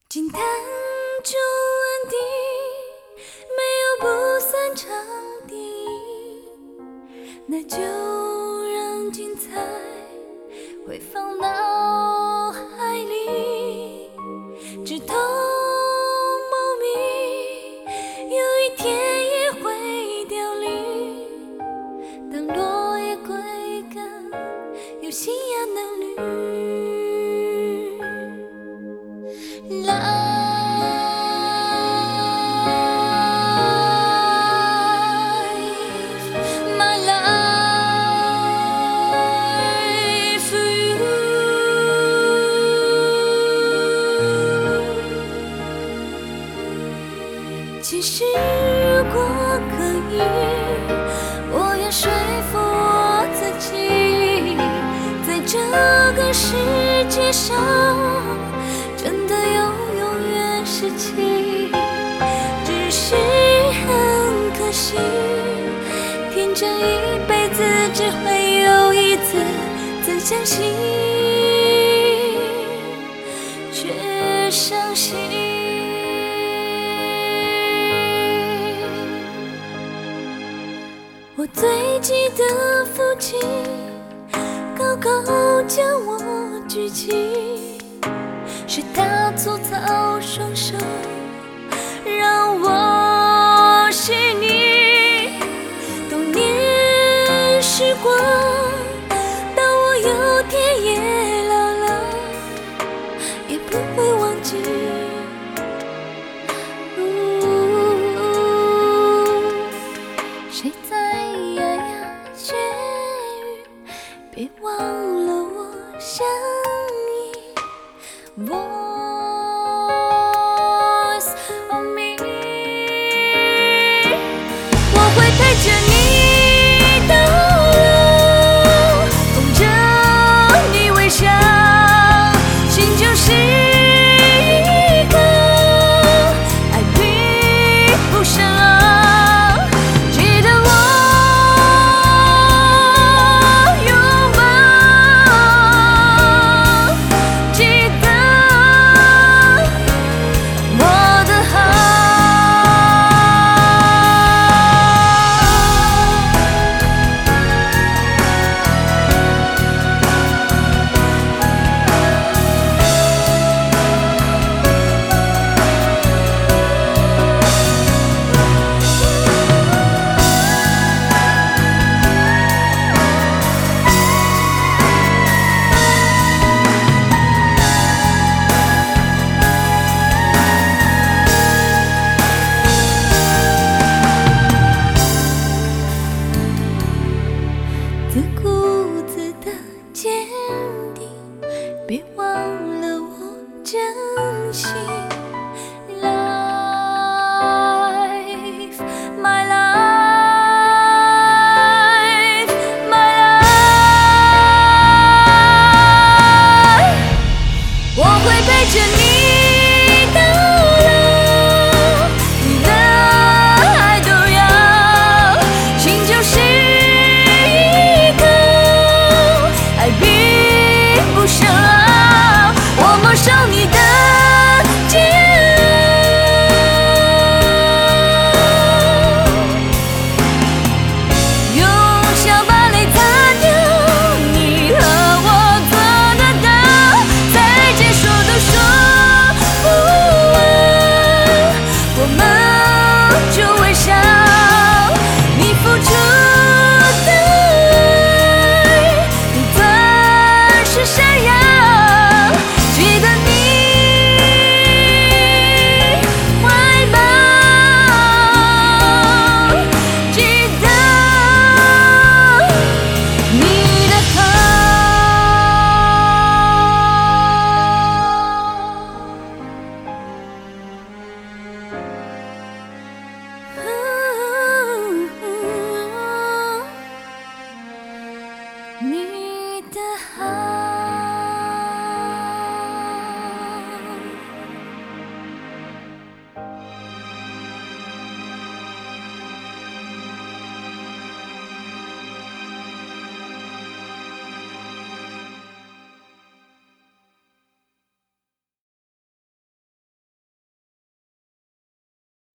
金坛中安定，没有不散场地，那就让精彩回放脑海里，直通茂密，有一天也会凋零。当落叶归根，有信仰的绿。其实如果可以，我愿说服我自己，在这个世界上真的有永远时期。只是很可惜，天真一辈子只会有一次，曾相信却伤心。我最记得父亲高高将我举起，是他粗糙双手让我是你。多年时光，当我有天也老了，也不会忘记。谁在牙牙学语，别忘了我相依。Voice of me， 我会陪着你到老，哄着你微笑，心就是一个爱并不深奥。自顾自的坚定，别忘了我真心。